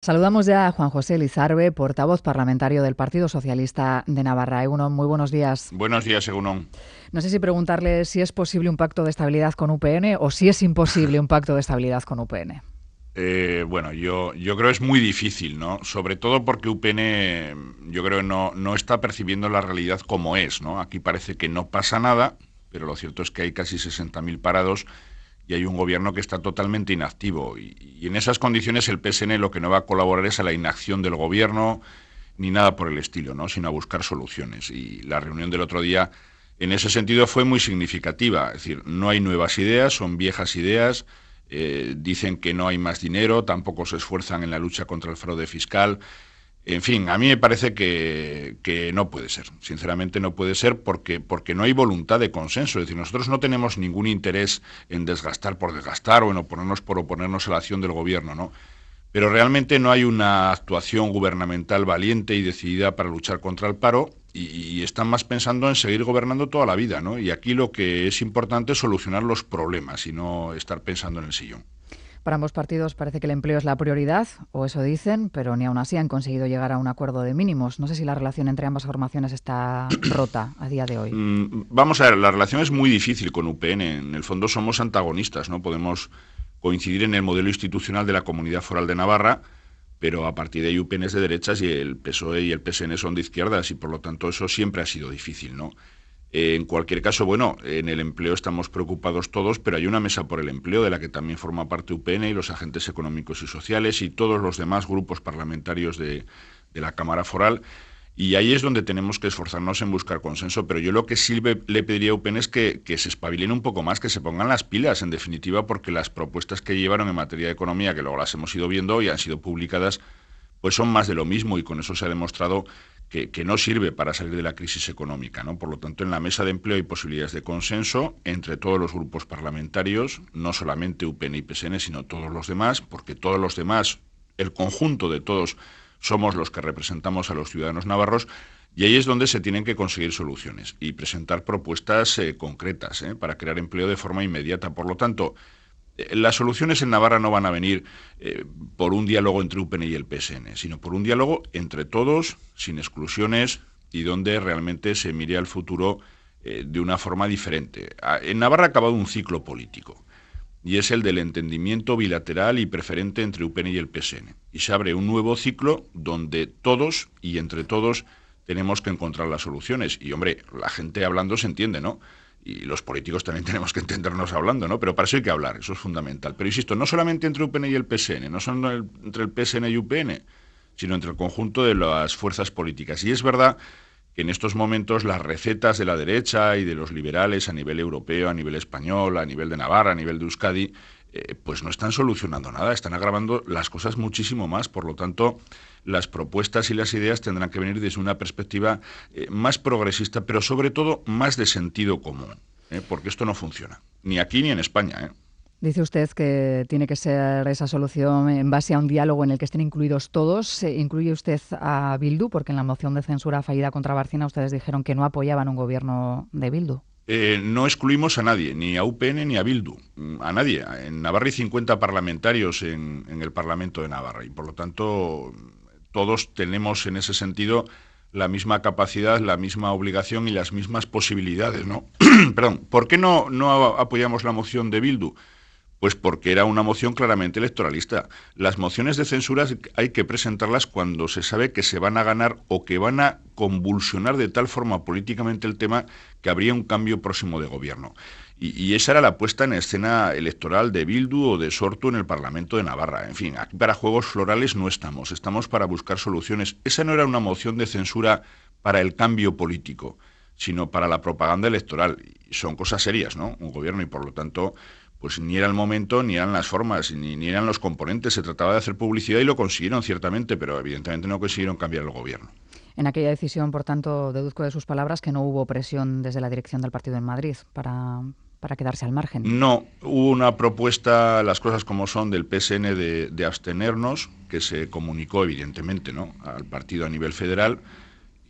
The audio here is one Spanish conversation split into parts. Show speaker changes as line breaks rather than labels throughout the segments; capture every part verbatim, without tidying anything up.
Saludamos ya a Juan José Lizarbe, portavoz parlamentario del Partido Socialista de Navarra. Egunon, muy buenos días.
Buenos días, Egunon.
No sé si preguntarle si es posible un pacto de estabilidad con U P N o si es imposible un pacto de estabilidad con U P N.
Eh, bueno, yo, yo creo que es muy difícil, ¿no? Sobre todo porque U P N, yo creo que no, no está percibiendo la realidad como es, ¿no? Aquí parece que no pasa nada, pero lo cierto es que hay casi sesenta mil parados y hay un gobierno que está totalmente inactivo. Y, y en esas condiciones el P S N lo que no va a colaborar es a la inacción del gobierno ni nada por el estilo, ¿no? Sino a buscar soluciones. Y la reunión del otro día, en ese sentido, fue muy significativa. Es decir, no hay nuevas ideas, son viejas ideas. Eh, dicen que no hay más dinero, tampoco se esfuerzan en la lucha contra el fraude fiscal. En fin, a mí me parece que, que no puede ser. Sinceramente no puede ser porque, porque no hay voluntad de consenso. Es decir, nosotros no tenemos ningún interés en desgastar por desgastar o en oponernos por oponernos a la acción del gobierno, ¿no? Pero realmente no hay una actuación gubernamental valiente y decidida para luchar contra el paro y, y están más pensando en seguir gobernando toda la vida, ¿no? Y aquí lo que es importante es solucionar los problemas y no estar pensando en el sillón.
Para ambos partidos parece que el empleo es la prioridad, o eso dicen, pero ni aún así han conseguido llegar a un acuerdo de mínimos. No sé si la relación entre ambas formaciones está rota a día de hoy.
Mm, vamos a ver, la relación es muy difícil con U P N. En el fondo somos antagonistas, ¿no? Podemos coincidir en el modelo institucional de la Comunidad Foral de Navarra, pero a partir de ahí U P N es de derechas y el P S O E y el P S N son de izquierdas y por lo tanto eso siempre ha sido difícil, ¿no? Eh, en cualquier caso, bueno, en el empleo estamos preocupados todos, pero hay una mesa por el empleo de la que también forma parte U P N y los agentes económicos y sociales y todos los demás grupos parlamentarios de, de la Cámara Foral. Y ahí es donde tenemos que esforzarnos en buscar consenso, pero yo lo que sí le, le pediría a U P N es que, que se espabilen un poco más, que se pongan las pilas, en definitiva, porque las propuestas que llevaron en materia de economía, que luego las hemos ido viendo y han sido publicadas, pues son más de lo mismo y con eso se ha demostrado que, que no sirve para salir de la crisis económica, ¿no? Por lo tanto, en la mesa de empleo hay posibilidades de consenso entre todos los grupos parlamentarios, no solamente U P N y P S N, sino todos los demás, porque todos los demás, el conjunto de todos, somos los que representamos a los ciudadanos navarros y ahí es donde se tienen que conseguir soluciones y presentar propuestas eh, concretas eh, para crear empleo de forma inmediata. Por lo tanto, eh, las soluciones en Navarra no van a venir eh, por un diálogo entre U P N y el P S N, sino por un diálogo entre todos, sin exclusiones y donde realmente se mire al futuro eh, de una forma diferente. En Navarra ha acabado un ciclo político y es el del entendimiento bilateral y preferente entre U P N y el P S N. Y se abre un nuevo ciclo donde todos y entre todos tenemos que encontrar las soluciones. Y, hombre, la gente hablando se entiende, ¿no? Y los políticos también tenemos que entendernos hablando, ¿no? Pero para eso hay que hablar, eso es fundamental. Pero, insisto, no solamente entre U P N y el P S N, no solo entre el P S N y U P N, sino entre el conjunto de las fuerzas políticas. Y es verdad que en estos momentos las recetas de la derecha y de los liberales a nivel europeo, a nivel español, a nivel de Navarra, a nivel de Euskadi, eh, pues no están solucionando nada, están agravando las cosas muchísimo más. Por lo tanto, las propuestas y las ideas tendrán que venir desde una perspectiva eh, más progresista, pero sobre todo más de sentido común, ¿eh? Porque esto no funciona, ni aquí ni en España, ¿eh?
Dice usted que tiene que ser esa solución en base a un diálogo en el que estén incluidos todos. ¿Incluye usted a Bildu? Porque en la moción de censura fallida contra Bárcena ustedes dijeron que no apoyaban un gobierno de Bildu.
Eh, no excluimos a nadie, ni a U P N ni a Bildu, a nadie. En Navarra hay cincuenta parlamentarios en, en el Parlamento de Navarra y por lo tanto todos tenemos en ese sentido la misma capacidad, la misma obligación y las mismas posibilidades, ¿no? Perdón, ¿por qué no, no apoyamos la moción de Bildu? Pues porque era una moción claramente electoralista. Las mociones de censura hay que presentarlas cuando se sabe que se van a ganar o que van a convulsionar de tal forma políticamente el tema que habría un cambio próximo de gobierno. Y, y esa era la puesta en escena electoral de Bildu o de Sortu en el Parlamento de Navarra. En fin, aquí para juegos florales no estamos, estamos para buscar soluciones. Esa no era una moción de censura para el cambio político, sino para la propaganda electoral. Y son cosas serias, ¿no? Un gobierno y por lo tanto pues ni era el momento, ni eran las formas, ni, ni eran los componentes. Se trataba de hacer publicidad y lo consiguieron ciertamente, pero evidentemente no consiguieron cambiar el gobierno.
En aquella decisión, por tanto, deduzco de sus palabras que no hubo presión desde la dirección del partido en Madrid para, para quedarse al margen.
No, hubo una propuesta, las cosas como son, del P S N de, de abstenernos, que se comunicó evidentemente, ¿no?, al partido a nivel federal.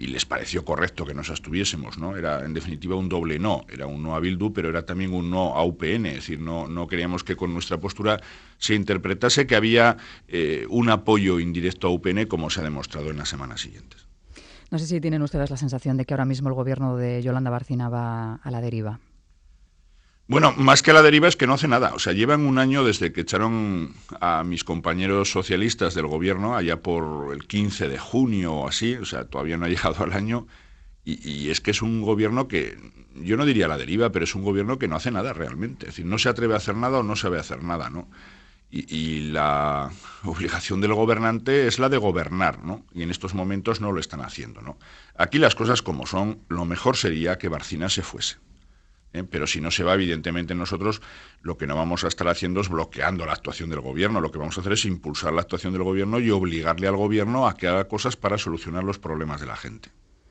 y les pareció correcto que nos abstuviésemos, ¿no? Era, en definitiva, un doble no. Era un no a Bildu, pero era también un no a U P N. Es decir, no, no queríamos que con nuestra postura se interpretase que había eh, un apoyo indirecto a U P N, como se ha demostrado en las semanas siguientes.
No sé si tienen ustedes la sensación de que ahora mismo el gobierno de Yolanda Bárcena va a la deriva.
Bueno, más que a la deriva es que no hace nada. O sea, llevan un año desde que echaron a mis compañeros socialistas del gobierno, allá por el quince de junio o así, o sea, todavía no ha llegado al año, y, y es que es un gobierno que, yo no diría a la deriva, pero es un gobierno que no hace nada realmente. Es decir, no se atreve a hacer nada o no sabe hacer nada, ¿no? Y, y la obligación del gobernante es la de gobernar, ¿no? Y en estos momentos no lo están haciendo, ¿no? Aquí las cosas como son, lo mejor sería que Bárcena se fuese. ¿Eh? Pero si no se va, evidentemente nosotros lo que no vamos a estar haciendo es bloqueando la actuación del gobierno. Lo que vamos a hacer es impulsar la actuación del gobierno y obligarle al gobierno a que haga cosas para solucionar los problemas de la gente.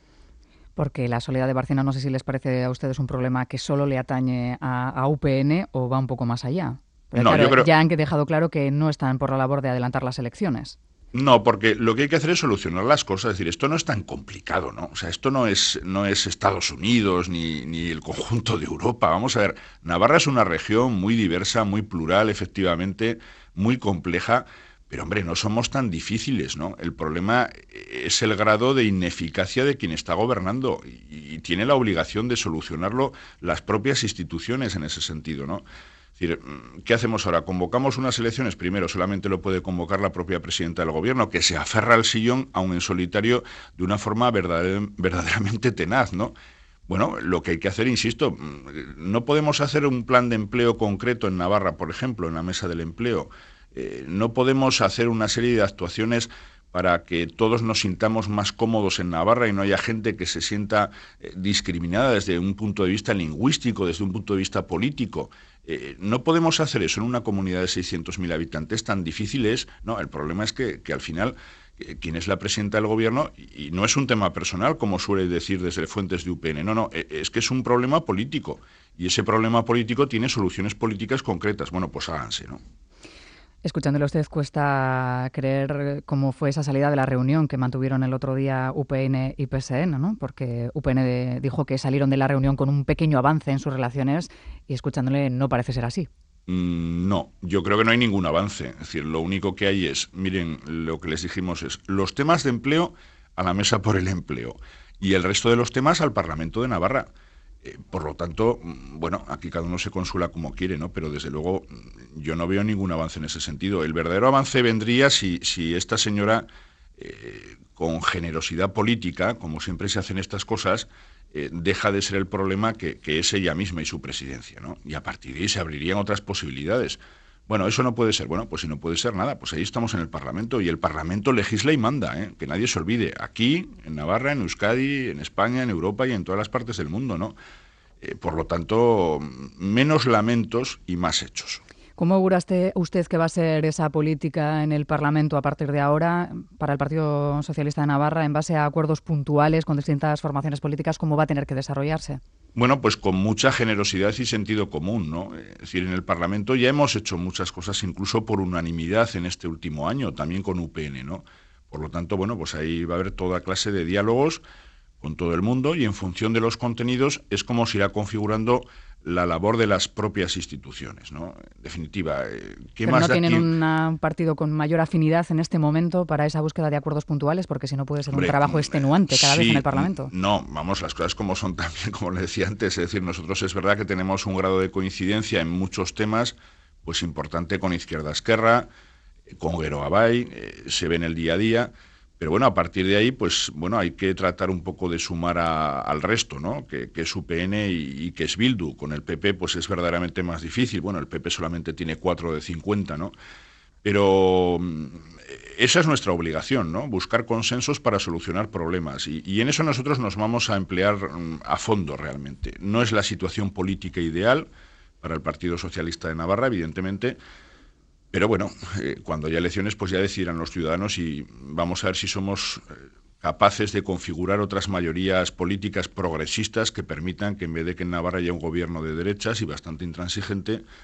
Porque la soledad de Bárcena, no sé si les parece a ustedes un problema que solo le atañe a, a U P N o va un poco más allá. Pero
no,
claro,
yo creo...
ya han dejado claro que no están por la labor de adelantar las elecciones.
No, porque lo que hay que hacer es solucionar las cosas. Es decir, esto no es tan complicado, ¿no? O sea, esto no es, no es Estados Unidos ni, ni el conjunto de Europa. Vamos a ver, Navarra es una región muy diversa, muy plural, efectivamente, muy compleja, pero, hombre, no somos tan difíciles, ¿no? El problema es el grado de ineficacia de quien está gobernando y, y tiene la obligación de solucionarlo las propias instituciones en ese sentido, ¿no? Es decir, ¿qué hacemos ahora? ¿Convocamos unas elecciones? Primero, solamente lo puede convocar la propia presidenta del gobierno, que se aferra al sillón, aun en solitario, de una forma verdader, verdaderamente tenaz, ¿no? Bueno, lo que hay que hacer, insisto, no podemos hacer un plan de empleo concreto en Navarra, por ejemplo, en la mesa del empleo. Eh, no podemos hacer una serie de actuaciones para que todos nos sintamos más cómodos en Navarra y no haya gente que se sienta eh, discriminada desde un punto de vista lingüístico, desde un punto de vista político. Eh, no podemos hacer eso en una comunidad de seiscientos mil habitantes, tan difícil es. No, el problema es que, que al final eh, quien es la presidenta del gobierno, y, y no es un tema personal, como suele decir desde fuentes de U P N, no, no, eh, es que es un problema político, y ese problema político tiene soluciones políticas concretas. Bueno, pues háganse, ¿no?
Escuchándole a usted cuesta creer cómo fue esa salida de la reunión que mantuvieron el otro día U P N y P S N, ¿no? Porque U P N dijo que salieron de la reunión con un pequeño avance en sus relaciones y escuchándole no parece ser así.
Mm, no, yo creo que no hay ningún avance. Es decir, lo único que hay es, miren, lo que les dijimos es los temas de empleo a la mesa por el empleo y el resto de los temas al Parlamento de Navarra. Eh, por lo tanto, bueno, aquí cada uno se consuela como quiere, ¿no? Pero desde luego yo no veo ningún avance en ese sentido. El verdadero avance vendría si, si esta señora, eh, con generosidad política, como siempre se hacen estas cosas, eh, deja de ser el problema que, que es ella misma y su presidencia, ¿no? Y a partir de ahí se abrirían otras posibilidades. Bueno, eso no puede ser. Bueno, pues si no puede ser nada, pues ahí estamos en el Parlamento y el Parlamento legisla y manda, ¿eh? Que nadie se olvide. Aquí, en Navarra, en Euskadi, en España, en Europa y en todas las partes del mundo, ¿no? Eh, por lo tanto, menos lamentos y más hechos.
¿Cómo augura usted que va a ser esa política en el Parlamento a partir de ahora para el Partido Socialista de Navarra en base a acuerdos puntuales con distintas formaciones políticas? ¿Cómo va a tener que desarrollarse?
Bueno, pues con mucha generosidad y sentido común, ¿no? Es decir, en el Parlamento ya hemos hecho muchas cosas, incluso por unanimidad en este último año, también con U P N, ¿no? Por lo tanto, bueno, pues ahí va a haber toda clase de diálogos con todo el mundo y en función de los contenidos es como se irá configurando la labor de las propias instituciones, ¿no? En definitiva, ¿qué
Pero
más
no
da
tienen
aquí?
una, un partido con mayor afinidad en este momento para esa búsqueda de acuerdos puntuales, porque si no puede ser
Hombre,
un trabajo extenuante cada
sí,
vez en el Parlamento.
No, vamos, las cosas como son también, como le decía antes, es decir, nosotros es verdad que tenemos un grado de coincidencia en muchos temas, pues importante con Izquierda Esquerra, con Gero Abay, eh, se ve en el día a día. Pero bueno, a partir de ahí, pues bueno, hay que tratar un poco de sumar a, al resto, ¿no? Que, que es U P N y, y que es Bildu. Con el P P, pues es verdaderamente más difícil. Bueno, el P P solamente tiene cuatro de cincuenta, ¿no? Pero esa es nuestra obligación, ¿no? Buscar consensos para solucionar problemas. Y, y en eso nosotros nos vamos a emplear a fondo realmente. No es la situación política ideal para el Partido Socialista de Navarra, evidentemente. Pero bueno, eh, cuando haya elecciones, pues ya decidirán los ciudadanos y vamos a ver si somos eh, capaces de configurar otras mayorías políticas progresistas que permitan que en vez de que en Navarra haya un gobierno de derechas y bastante intransigente,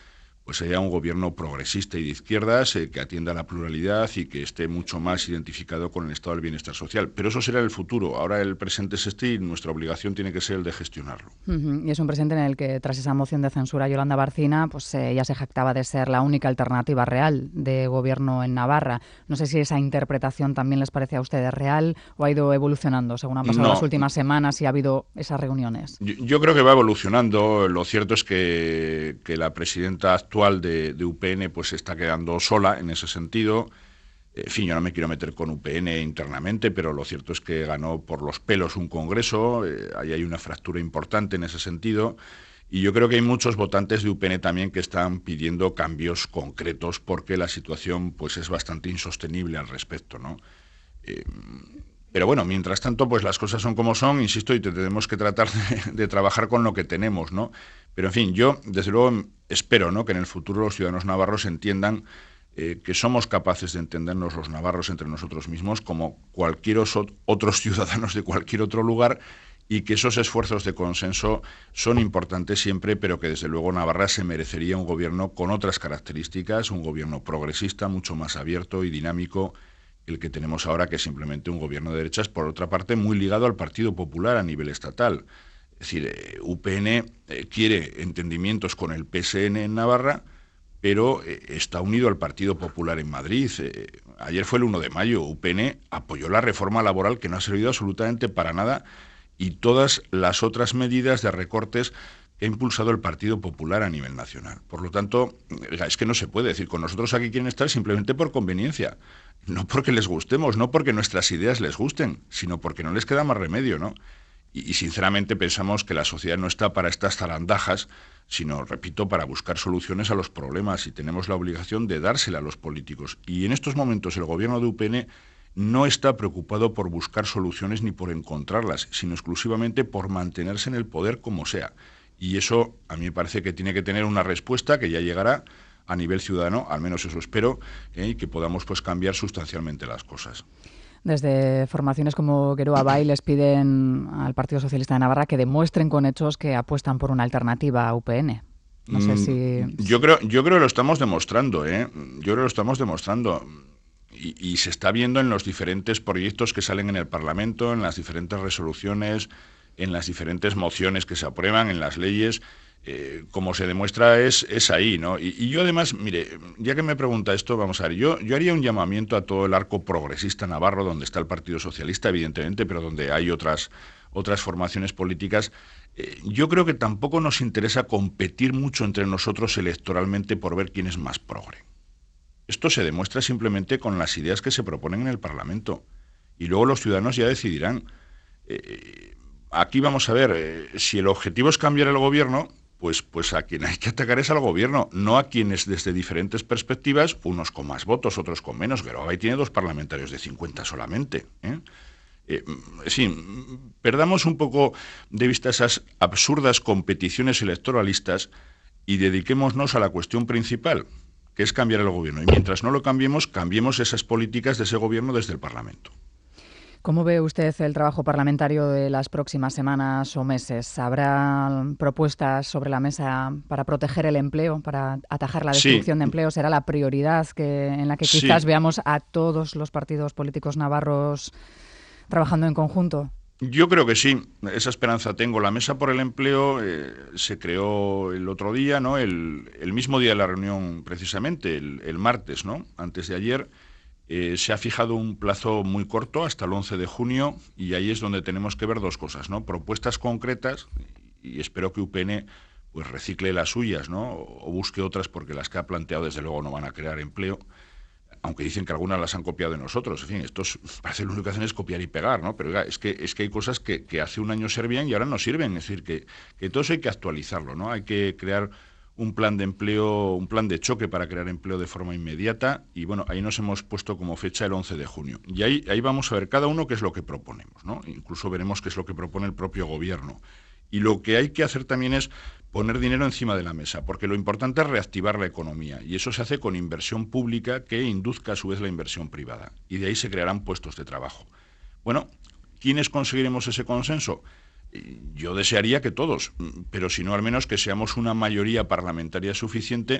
pues haya un gobierno progresista y de izquierdas eh, que atienda a la pluralidad y que esté mucho más identificado con el estado del bienestar social. Pero eso será el futuro. Ahora el presente es este y nuestra obligación tiene que ser el de gestionarlo.
Uh-huh. Y es un presente en el que, tras esa moción de censura, Yolanda Barcina pues eh, ya se jactaba de ser la única alternativa real de gobierno en Navarra. No sé si esa interpretación también les parece a ustedes real o ha ido evolucionando según han pasado
No.
las últimas semanas y ha habido esas reuniones.
Yo, yo creo que va evolucionando. Lo cierto es que, que la presidenta actual De, de U P N pues se está quedando sola en ese sentido. En fin, yo no me quiero meter con U P N internamente, pero lo cierto es que ganó por los pelos un congreso, eh, ahí hay una fractura importante en ese sentido, y yo creo que hay muchos votantes de U P N también que están pidiendo cambios concretos porque la situación pues es bastante insostenible al respecto, ¿no? Eh, Pero bueno, mientras tanto, pues las cosas son como son, insisto, y tenemos que tratar de, de trabajar con lo que tenemos, ¿no? Pero en fin, yo desde luego espero, ¿no?, que en el futuro los ciudadanos navarros entiendan eh, que somos capaces de entendernos los navarros entre nosotros mismos como cualquier otros ciudadanos de cualquier otro lugar, y que esos esfuerzos de consenso son importantes siempre, pero que desde luego Navarra se merecería un gobierno con otras características, un gobierno progresista, mucho más abierto y dinámico, el que tenemos ahora, que es simplemente un gobierno de derechas, por otra parte, muy ligado al Partido Popular a nivel estatal. Es decir, eh, U P N eh, quiere entendimientos con el P S N en Navarra, pero eh, está unido al Partido Popular en Madrid. Eh, ayer fue el uno de mayo, U P N apoyó la reforma laboral, que no ha servido absolutamente para nada, y todas las otras medidas de recortes que ha impulsado el Partido Popular a nivel nacional. Por lo tanto, es que no se puede decir, con nosotros aquí quieren estar simplemente por conveniencia, no porque les gustemos, no porque nuestras ideas les gusten, sino porque no les queda más remedio, ¿no? Y, y sinceramente pensamos que la sociedad no está para estas zarandajas, sino, repito, para buscar soluciones a los problemas, y tenemos la obligación de dársela a los políticos. Y en estos momentos el gobierno de U P N no está preocupado por buscar soluciones ni por encontrarlas, sino exclusivamente por mantenerse en el poder como sea. Y eso a mí me parece que tiene que tener una respuesta que ya llegará a nivel ciudadano, al menos eso espero, ¿eh? Y que podamos pues cambiar sustancialmente las cosas.
Desde formaciones como Geroa Bai les piden al Partido Socialista de Navarra que demuestren con hechos que apuestan por una alternativa a U P N. No sé si...
Yo creo, yo creo que lo estamos demostrando, ¿eh? Yo creo que lo estamos demostrando. Y, y se está viendo en los diferentes proyectos que salen en el Parlamento, en las diferentes resoluciones, en las diferentes mociones que se aprueban, en las leyes. Eh, como se demuestra es, es ahí, ¿no? Y, y yo además, mire, ya que me pregunta esto, vamos a ver, yo, yo haría un llamamiento a todo el arco progresista navarro, donde está el Partido Socialista, evidentemente, pero donde hay otras, otras formaciones políticas. Eh, yo creo que tampoco nos interesa competir mucho entre nosotros electoralmente por ver quién es más progre. Esto se demuestra simplemente con las ideas que se proponen en el Parlamento. Y luego los ciudadanos ya decidirán. Eh, aquí vamos a ver, eh, si el objetivo es cambiar el gobierno, Pues, pues a quien hay que atacar es al gobierno, no a quienes desde diferentes perspectivas, unos con más votos, otros con menos. Geroa Bai tiene dos parlamentarios de cincuenta solamente. ¿eh? Eh, sí, perdamos un poco de vista esas absurdas competiciones electoralistas y dediquémonos a la cuestión principal, que es cambiar el gobierno. Y mientras no lo cambiemos, cambiemos esas políticas de ese gobierno desde el Parlamento.
¿Cómo ve usted el trabajo parlamentario de las próximas semanas o meses? ¿Habrá propuestas sobre la mesa para proteger el empleo, para atajar la destrucción
sí.
de empleo? ¿Será la prioridad que, en la que
Sí.
quizás veamos a todos los partidos políticos navarros trabajando en conjunto?
Yo creo que sí, esa esperanza tengo. La Mesa por el Empleo eh, se creó el otro día, ¿no? El, el mismo día de la reunión, precisamente, el, el martes, ¿no? Antes de ayer. Eh, se ha fijado un plazo muy corto, hasta el once de junio, y ahí es donde tenemos que ver dos cosas, ¿no? Propuestas concretas, y espero que U P N pues recicle las suyas, ¿no? O busque otras, porque las que ha planteado desde luego no van a crear empleo, aunque dicen que algunas las han copiado de nosotros. En fin, esto es, parece que lo único que hacen es copiar y pegar, ¿no? Pero oiga, es que, es que hay cosas que, que hace un año servían y ahora no sirven. Es decir, que, que todo eso hay que actualizarlo, ¿no? Hay que crear un plan de empleo, un plan de choque para crear empleo de forma inmediata, y bueno, ahí nos hemos puesto como fecha el once de junio. Y ahí, ahí vamos a ver cada uno qué es lo que proponemos, ¿no? Incluso veremos qué es lo que propone el propio gobierno. Y lo que hay que hacer también es poner dinero encima de la mesa, porque lo importante es reactivar la economía, y eso se hace con inversión pública que induzca a su vez la inversión privada, y de ahí se crearán puestos de trabajo. Bueno, ¿quiénes conseguiremos ese consenso? Yo desearía que todos, pero si no, al menos que seamos una mayoría parlamentaria suficiente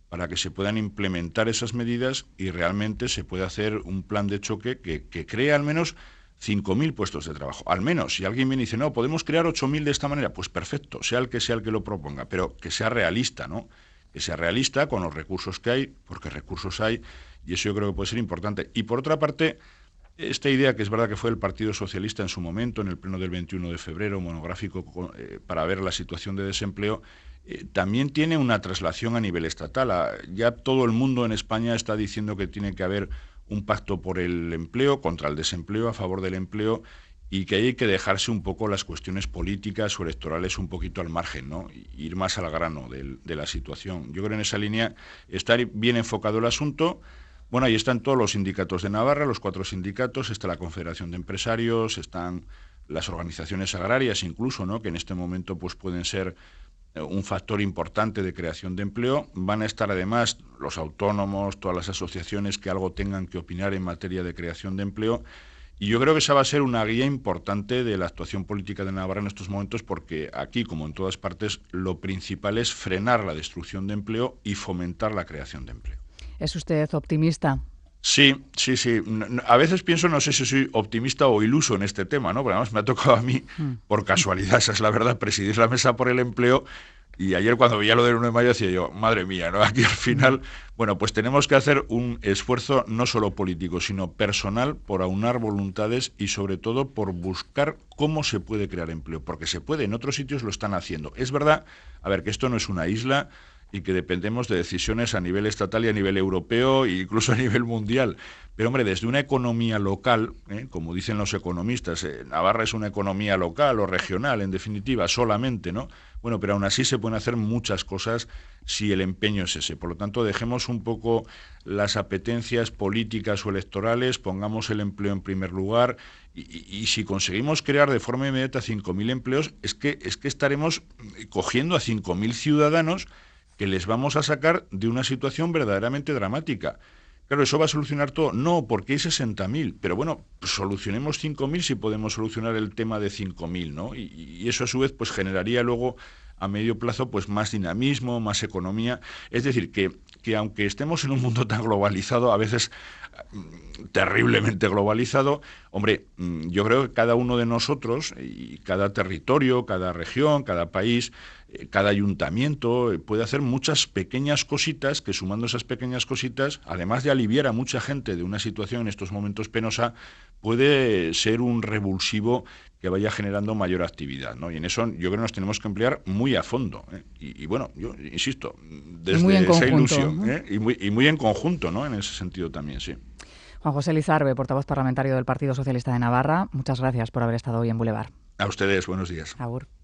para que se puedan implementar esas medidas y realmente se pueda hacer un plan de choque que, que cree al menos cinco mil puestos de trabajo. Al menos, si alguien me dice, no, podemos crear ocho mil de esta manera, pues perfecto, sea el que sea el que lo proponga, pero que sea realista, ¿no? Que sea realista con los recursos que hay, porque recursos hay, y eso yo creo que puede ser importante. Y por otra parte, esta idea, que es verdad que fue el Partido Socialista en su momento, en el pleno del veintiuno de febrero, monográfico eh, para ver la situación de desempleo, eh, también tiene una traslación a nivel estatal. A, ya todo el mundo en España está diciendo que tiene que haber un pacto por el empleo, contra el desempleo, a favor del empleo, y que hay que dejarse un poco las cuestiones políticas o electorales un poquito al margen, ¿no? Ir más al grano de, de la situación. Yo creo que en esa línea está bien enfocado el asunto. Bueno, ahí están todos los sindicatos de Navarra, los cuatro sindicatos, está la Confederación de Empresarios, están las organizaciones agrarias incluso, ¿no? Que en este momento pues pueden ser un factor importante de creación de empleo. Van a estar además los autónomos, todas las asociaciones que algo tengan que opinar en materia de creación de empleo. Y yo creo que esa va a ser una guía importante de la actuación política de Navarra en estos momentos, porque aquí, como en todas partes, lo principal es frenar la destrucción de empleo y fomentar la creación de empleo.
¿Es usted optimista?
Sí, sí, sí. A veces pienso, no sé si soy optimista o iluso en este tema, ¿no? Porque además me ha tocado a mí, por casualidad, esa es la verdad, presidir la mesa por el empleo. Y ayer cuando veía lo del uno de mayo decía yo, madre mía, ¿no? Aquí al final, bueno, pues tenemos que hacer un esfuerzo no solo político, sino personal por aunar voluntades y sobre todo por buscar cómo se puede crear empleo. Porque se puede, en otros sitios lo están haciendo. Es verdad, a ver, que esto no es una isla y que dependemos de decisiones a nivel estatal y a nivel europeo e incluso a nivel mundial. Pero, hombre, desde una economía local, ¿eh? Como dicen los economistas, eh, Navarra es una economía local o regional, en definitiva, solamente, ¿no? Bueno, pero aún así se pueden hacer muchas cosas si el empeño es ese. Por lo tanto, dejemos un poco las apetencias políticas o electorales, pongamos el empleo en primer lugar y, y, y si conseguimos crear de forma inmediata cinco mil empleos, es que, es que estaremos cogiendo a cinco mil ciudadanos que les vamos a sacar de una situación verdaderamente dramática. Claro, ¿eso va a solucionar todo? No, porque hay sesenta mil, pero bueno, pues solucionemos cinco mil si podemos solucionar el tema de cinco mil, ¿no? Y, y eso a su vez pues generaría luego a medio plazo pues más dinamismo, más economía. Es decir, que, que aunque estemos en un mundo tan globalizado, a veces terriblemente globalizado, hombre, yo creo que cada uno de nosotros, y cada territorio, cada región, cada país, cada ayuntamiento puede hacer muchas pequeñas cositas que, sumando esas pequeñas cositas, además de aliviar a mucha gente de una situación en estos momentos penosa, puede ser un revulsivo que vaya generando mayor actividad, ¿no? Y en eso yo creo que nos tenemos que emplear muy a fondo, ¿eh? y, y bueno, yo insisto, desde
muy en
esa
conjunto,
ilusión,
¿no?
¿eh? y, muy, y muy en conjunto, ¿no? En ese sentido también, sí.
Juan José Lizarbe, portavoz parlamentario del Partido Socialista de Navarra, muchas gracias por haber estado hoy en Boulevard.
A ustedes, buenos días.
Agur.